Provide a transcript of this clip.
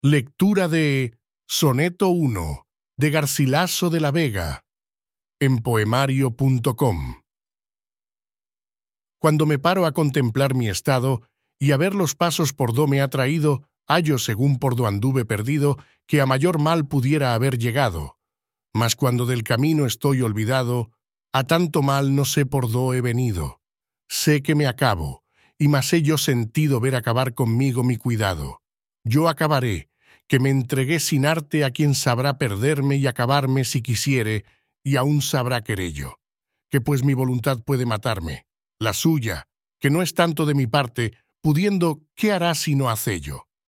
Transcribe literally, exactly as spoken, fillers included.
Lectura de Soneto uno de Garcilaso de la Vega en poemario punto com. Cuando me paro a contemplar mi estado y a ver los pasos por do me ha traído, hallo según por do anduve perdido, que a mayor mal pudiera haber llegado. Mas cuando del camino estoy olvidado, a tanto mal no sé por do he venido. Sé que me acabo, y mas he yo sentido ver acabar conmigo mi cuidado. Yo acabaré, que me entregué sin arte a quien sabrá perderme y acabarme si quisiere, y aún sabrá querello. Que pues mi voluntad puede matarme, la suya, que no es tanto de mi parte, pudiendo, ¿qué hará si no hacello?